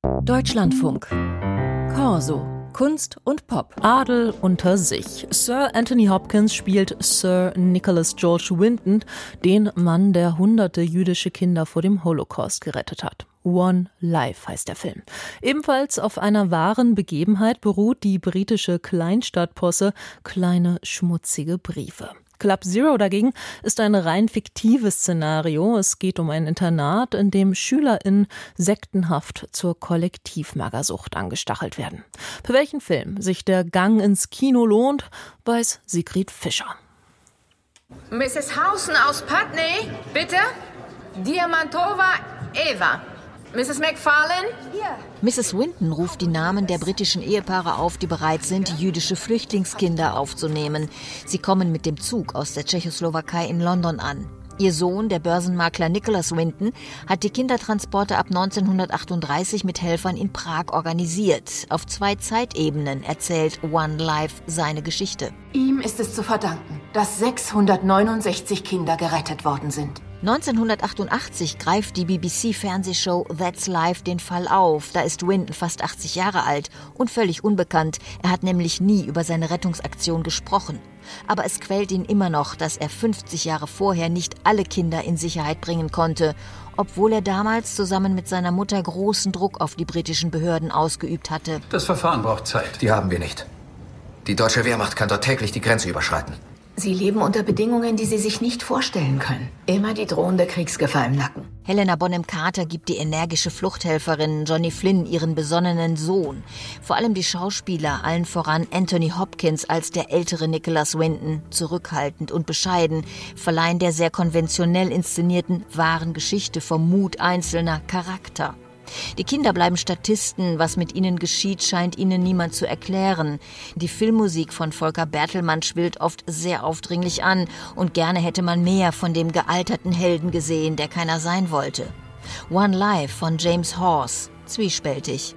Deutschlandfunk. Corso. Kunst und Pop. Adel unter sich. Sir Anthony Hopkins spielt Sir Nicholas George Winton, den Mann, der hunderte jüdische Kinder vor dem Holocaust gerettet hat. One Life heißt der Film. Ebenfalls auf einer wahren Begebenheit beruht die britische Kleinstadtposse Kleine schmutzige Briefe. Club Zero dagegen ist ein rein fiktives Szenario. Es geht um ein Internat, in dem SchülerInnen sektenhaft zur Kollektivmagersucht angestachelt werden. Für welchen Film sich der Gang ins Kino lohnt, weiß Sigrid Fischer. Mrs. Hausen aus Putney, bitte. Diamantova Eva. Mrs. McFarlane? Hier. Mrs. Winton ruft die Namen der britischen Ehepaare auf, die bereit sind, jüdische Flüchtlingskinder aufzunehmen. Sie kommen mit dem Zug aus der Tschechoslowakei in London an. Ihr Sohn, der Börsenmakler Nicholas Winton, hat die Kindertransporte ab 1938 mit Helfern in Prag organisiert. Auf 2 Zeitebenen erzählt One Life seine Geschichte. Ihm ist es zu verdanken, dass 669 Kinder gerettet worden sind. 1988 greift die BBC-Fernsehshow That's Life den Fall auf. Da ist Winton fast 80 Jahre alt und völlig unbekannt. Er hat nämlich nie über seine Rettungsaktion gesprochen. Aber es quält ihn immer noch, dass er 50 Jahre vorher nicht alle Kinder in Sicherheit bringen konnte, obwohl er damals zusammen mit seiner Mutter großen Druck auf die britischen Behörden ausgeübt hatte. Das Verfahren braucht Zeit. Die haben wir nicht. Die deutsche Wehrmacht kann dort täglich die Grenze überschreiten. Sie leben unter Bedingungen, die Sie sich nicht vorstellen können. Immer die drohende Kriegsgefahr im Nacken. Helena Bonham Carter gibt die energische Fluchthelferin Johnny Flynn ihren besonnenen Sohn. Vor allem die Schauspieler, allen voran Anthony Hopkins als der ältere Nicholas Winton, zurückhaltend und bescheiden, verleihen der sehr konventionell inszenierten wahren Geschichte vom Mut Einzelner Charakter. Die Kinder bleiben Statisten, was mit ihnen geschieht, scheint ihnen niemand zu erklären. Die Filmmusik von Volker Bertelmann schwillt oft sehr aufdringlich an und gerne hätte man mehr von dem gealterten Helden gesehen, der keiner sein wollte. One Life von James Hawes, zwiespältig.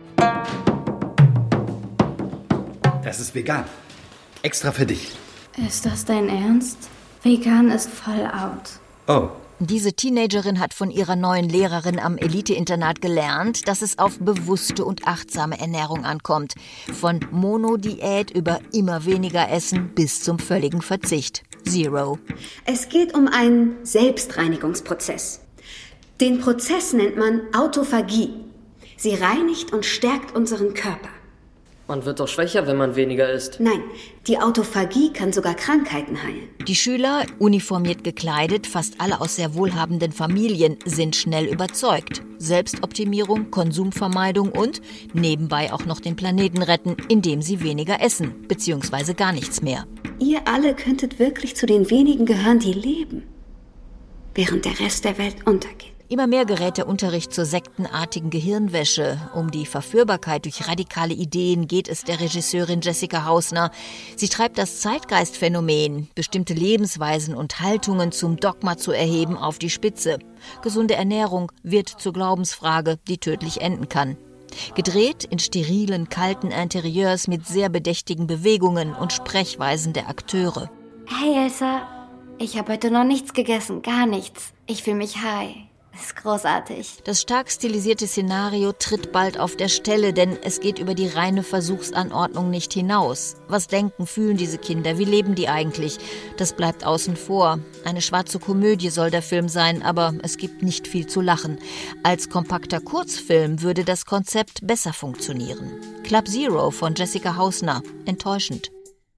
Das ist vegan. Extra für dich. Ist das dein Ernst? Vegan ist voll out. Oh. Diese Teenagerin hat von ihrer neuen Lehrerin am Elite-Internat gelernt, dass es auf bewusste und achtsame Ernährung ankommt. Von Monodiät über immer weniger Essen bis zum völligen Verzicht. Zero. Es geht um einen Selbstreinigungsprozess. Den Prozess nennt man Autophagie. Sie reinigt und stärkt unseren Körper. Man wird doch schwächer, wenn man weniger isst. Nein, die Autophagie kann sogar Krankheiten heilen. Die Schüler, uniformiert gekleidet, fast alle aus sehr wohlhabenden Familien, sind schnell überzeugt. Selbstoptimierung, Konsumvermeidung und nebenbei auch noch den Planeten retten, indem sie weniger essen, beziehungsweise gar nichts mehr. Ihr alle könntet wirklich zu den wenigen gehören, die leben, während der Rest der Welt untergeht. Immer mehr gerät der Unterricht zur sektenartigen Gehirnwäsche. Um die Verführbarkeit durch radikale Ideen geht es der Regisseurin Jessica Hausner. Sie treibt das Zeitgeistphänomen, bestimmte Lebensweisen und Haltungen zum Dogma zu erheben, auf die Spitze. Gesunde Ernährung wird zur Glaubensfrage, die tödlich enden kann. Gedreht in sterilen, kalten Interieurs mit sehr bedächtigen Bewegungen und Sprechweisen der Akteure. Hey Elsa, ich habe heute noch nichts gegessen, gar nichts. Ich fühle mich high. Das ist großartig. Das stark stilisierte Szenario tritt bald auf der Stelle, denn es geht über die reine Versuchsanordnung nicht hinaus. Was denken, fühlen diese Kinder? Wie leben die eigentlich? Das bleibt außen vor. Eine schwarze Komödie soll der Film sein, aber es gibt nicht viel zu lachen. Als kompakter Kurzfilm würde das Konzept besser funktionieren. Club Zero von Jessica Hausner. Enttäuschend.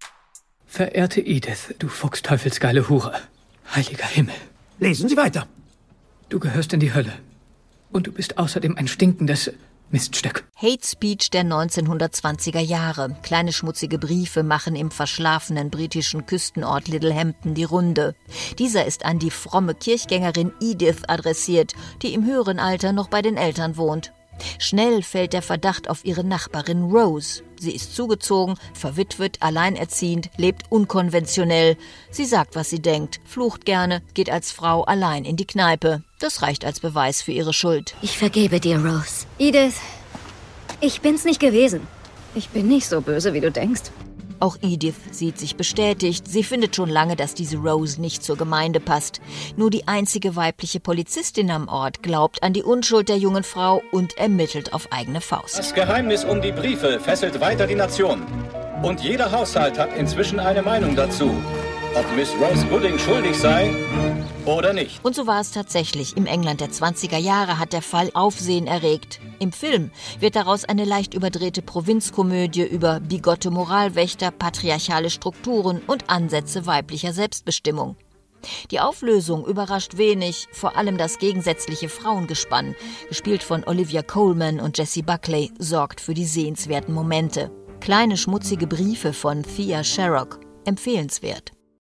Verehrte Edith, du fuchsteufelsgeile Hure. Heiliger Himmel. Lesen Sie weiter. Du gehörst in die Hölle. Und du bist außerdem ein stinkendes Miststück. Hate Speech der 1920er Jahre. Kleine schmutzige Briefe machen im verschlafenen britischen Küstenort Littlehampton die Runde. Dieser ist an die fromme Kirchgängerin Edith adressiert, die im höheren Alter noch bei den Eltern wohnt. Schnell fällt der Verdacht auf ihre Nachbarin Rose. Sie ist zugezogen, verwitwet, alleinerziehend, lebt unkonventionell. Sie sagt, was sie denkt, flucht gerne, geht als Frau allein in die Kneipe. Das reicht als Beweis für ihre Schuld. Ich vergebe dir, Rose. Edith, Ich bin's nicht gewesen. ich bin nicht so böse, wie du denkst. Auch Edith sieht sich bestätigt. Sie findet schon lange, dass diese Rose nicht zur Gemeinde passt. Nur die einzige weibliche Polizistin am Ort glaubt an die Unschuld der jungen Frau und ermittelt auf eigene Faust. Das Geheimnis um die Briefe fesselt weiter die Nation. Und jeder Haushalt hat inzwischen eine Meinung dazu. Ob Miss Rose Gooding schuldig sei oder nicht. Und so war es tatsächlich. Im England der 20er Jahre hat der Fall Aufsehen erregt. Im Film wird daraus eine leicht überdrehte Provinzkomödie über bigotte Moralwächter, patriarchale Strukturen und Ansätze weiblicher Selbstbestimmung. Die Auflösung überrascht wenig, vor allem das gegensätzliche Frauengespann, gespielt von Olivia Colman und Jessie Buckley, sorgt für die sehenswerten Momente. Kleine schmutzige Briefe von Thea Sharrock, empfehlenswert.